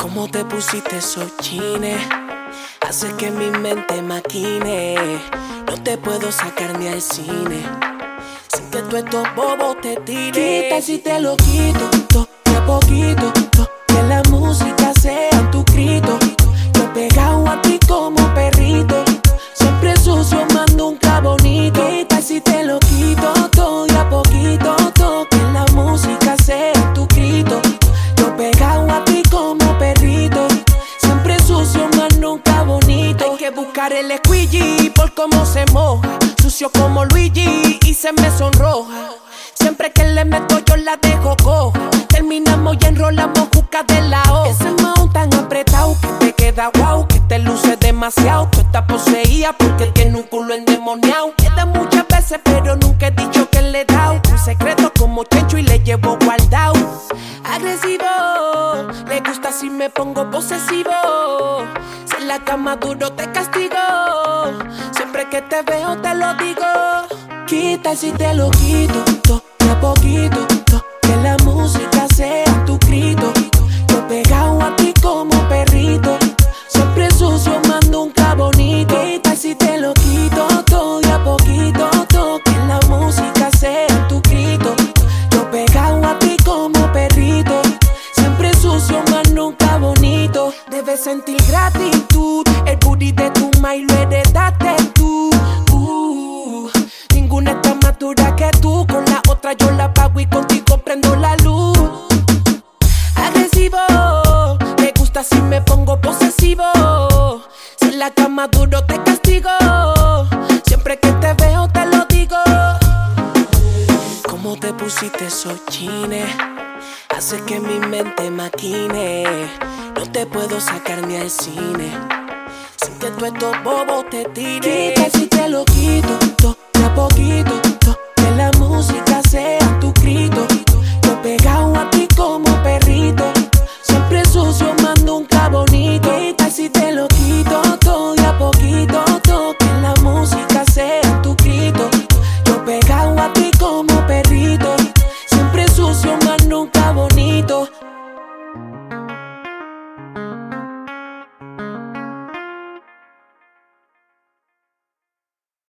Cómo te pusiste esos chines, hace que mi mente maquine. No te puedo sacar ni al cine, sin que tú estos bobos te tires. Quita si te lo quito, de a poquito, que la música sea tu grito. Yo pegado a ti como perrito, siempre sucio, más nunca bonito. Quita si te lo quito, todo de a poquito, que la música sea tu grito. Yo pegado a ti como perrito, siempre sucio, más nunca bonito. Hay que buscar el squeegee por cómo se moja, sucio como Luigi y se me sonroja. Siempre que le meto yo la dejo coja, terminamos y enrolamos juca de la hoja. Ese mount tan apretado que te queda guau, que te luce demasiado. Tú estás poseída porque tiene un culo endemoniado. Queda muchas veces pero nunca he dicho que le he dado un secreto como Chencho y le llevo guardado. Agresivo, le gusta si me pongo posesivo. Si en la cama duro te castigo, siempre que te veo te lo digo. Quita si te lo quito, de a poquito, que la música sea tu grito. Yo pegado a ti como perrito, siempre sucio, más nunca bonito. Quita si te lo quito, todo de a poquito, que la música sea tu grito. Yo pegado a ti como perrito, siempre sucio, más nunca bonito. Debes sentir gratitud, el booty de tu maíz lo heredaste tú. Ninguna está más dura que tú, con la otra yo la pago y contigo prendo la luz. Agresivo, le gusta si me pongo posesivo. Si en la cama duro te castigo, siempre que te veo te lo digo. Cómo te pusiste esos chines, hace que mi mente maquine. No te puedo sacar ni al cine, sin que tú estos bobos te tires. Quita si te lo quito, de a poquito, que la música sea tu grito. Yo pegado a ti como perrito, siempre sucio, más nunca bonito. Quita si te lo quito, todo de a poquito, que la música sea tu grito. Yo pegado a ti como perrito, siempre sucio, más nunca bonito.